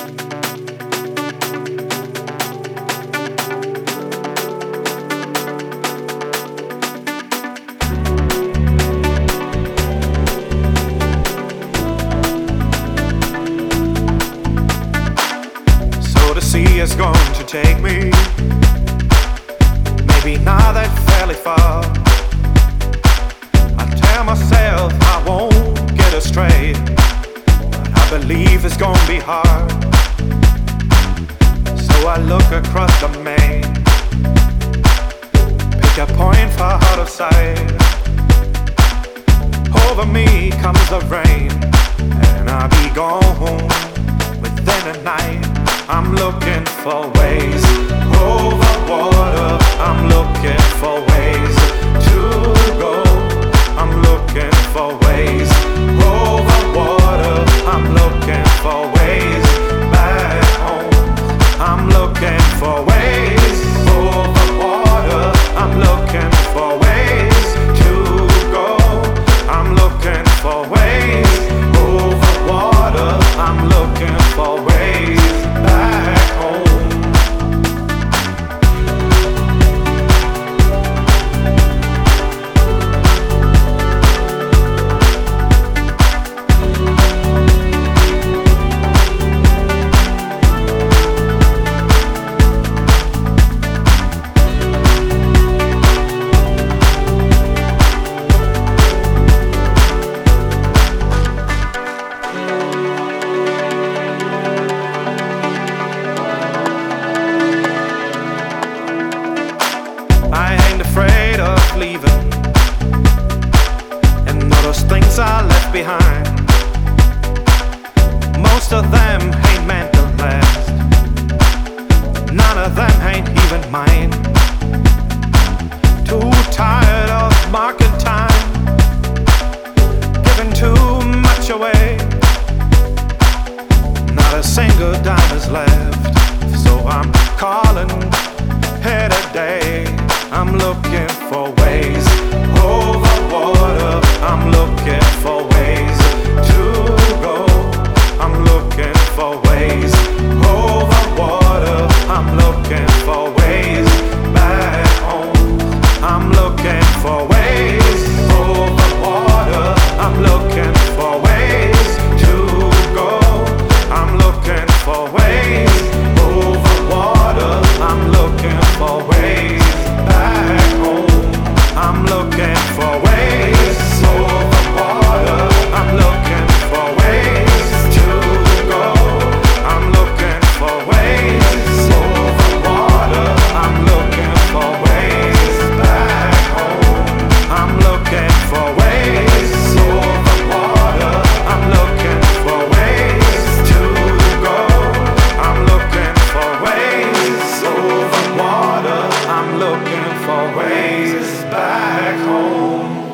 So the sea is going to take me, maybe not that fairly far. I tell myself I won't get astray, but I believe it's gonna be hard. So I look across the main, pick a point far out of sight. Over me comes the rain, and I'll be gone within a night. I'm looking for ways over water. I'm looking for ways to go. I'm looking for ways over water. I'm looking for ways back home. I'm looking for ways over water. I'm looking for ways to go. I'm looking for ways over water. I'm looking for ways back home. I ain't afraid of leaving, and all those things I left behind, most of them ain't meant to last. None of them ain't even mine. Too tired of marking time, giving too much away. Not a single dime is left, so I'm calling here today. I'm looking for ways over water. I'm looking for ways to go. I'm looking for ways over water. I'm looking for ways back home. I'm looking for ways over water. I'm looking for ways to go. I'm looking for ways over water. I'm looking for ways back home. I'm looking for ways over water. I'm looking for ways to go. I'm looking for ways over water. I'm looking for ways back home. I'm looking for ways over water. I'm looking for ways to go. I'm looking for ways over water. I'm looking for ways back home.